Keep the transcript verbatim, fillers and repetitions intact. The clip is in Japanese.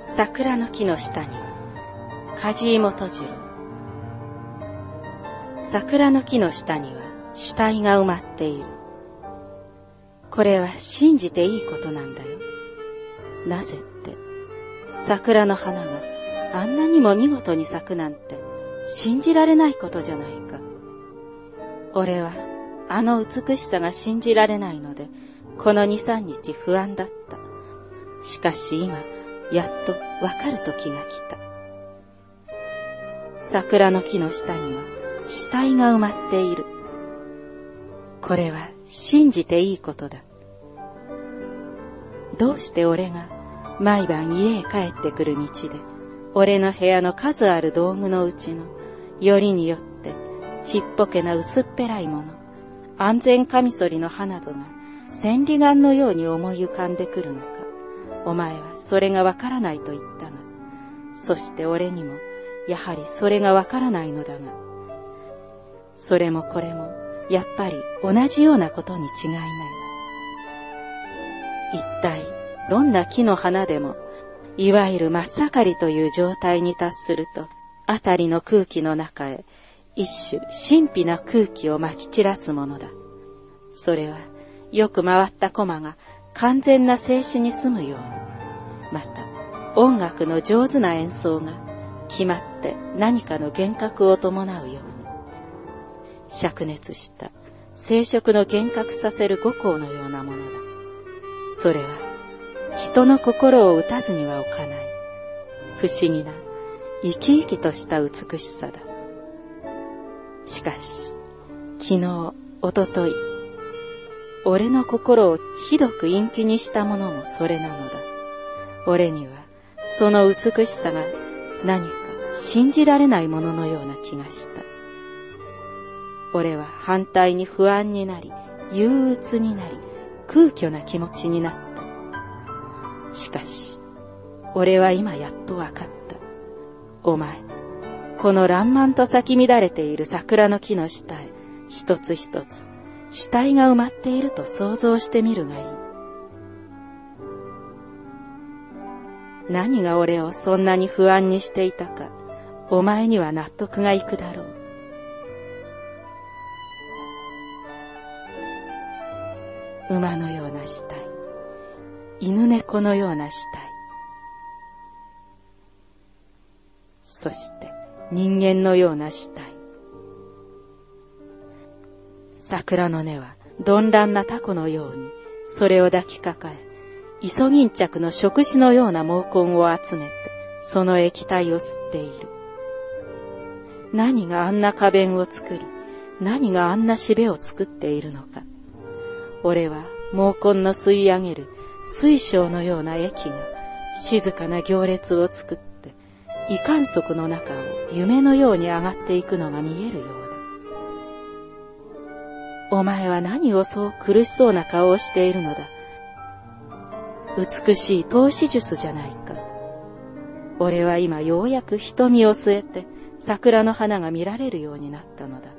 桜の木の下には梶井元次郎。桜の木の下には死体が埋まっている。これは信じていいことなんだよ。なぜって、桜の花があんなにも見事に咲くなんて信じられないことじゃないか。俺はあの美しさが信じられないので、この二三日不安だった。しかし今、やっとわかる時が来た。桜の木の下には死体が埋まっている。これは信じていいことだ。どうして俺が毎晩家へ帰ってくる道で、俺の部屋の数ある道具のうちの、よりによってちっぽけな薄っぺらいもの、安全カミソリの花ぞが千里眼のように思い浮かんでくるのか。お前はそれがわからないと言ったが、そして俺にもやはりそれがわからないのだが、それもこれもやっぱり同じようなことに違いない。一体どんな木の花でも、いわゆる真っ盛りという状態に達すると、あたりの空気の中へ一種神秘な空気をまき散らすものだ。それはよく回った駒が完全な静止に済むように、また音楽の上手な演奏が決まって何かの幻覚を伴うように、灼熱した生殖の幻覚させる五行のようなものだ。それは人の心を打たずには置かない不思議な生き生きとした美しさだ。しかし昨日おととい、俺の心をひどく陰気にしたものもそれなのだ。俺にはその美しさが何か信じられないもののような気がした。俺は反対に不安になり、憂鬱になり、空虚な気持ちになった。しかし俺は今やっとわかった。お前、この爛漫と咲き乱れている桜の木の下へ一つ一つ死体が埋まっていると想像してみるがいい。何が俺をそんなに不安にしていたか、お前には納得がいくだろう。馬のような死体、犬猫のような死体、そして人間のような死体。桜の根は鈍乱なタコのようにそれを抱きかかえ、イソギンチャクの触手のような毛根を集めてその液体を吸っている。何があんな花弁を作り、何があんなしべを作っているのか。俺は毛根の吸い上げる水晶のような液が静かな行列を作って、異観測の中を夢のように上がっていくのが見えるようだ。お前は何をそう苦しそうな顔をしているのだ。美しい透視術じゃないか。俺は今ようやく瞳を据えて桜の花が見られるようになったのだ。